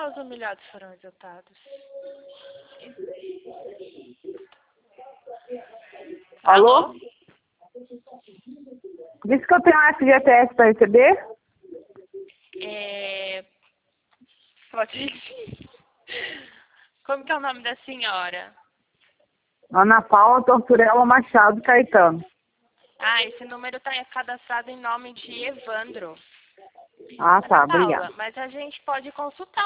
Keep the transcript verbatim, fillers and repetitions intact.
os humilhados foram exaltados. Alô? Alô? Diz que eu tenho um F G T S para receber? É... Pode ir. Como que é o nome da senhora? Ana Paula Torturella Machado Caetano. Ah, esse número está cadastrado em nome de Evandro. Ah, tá, Ana Paula, obrigada. mas a gente pode consultar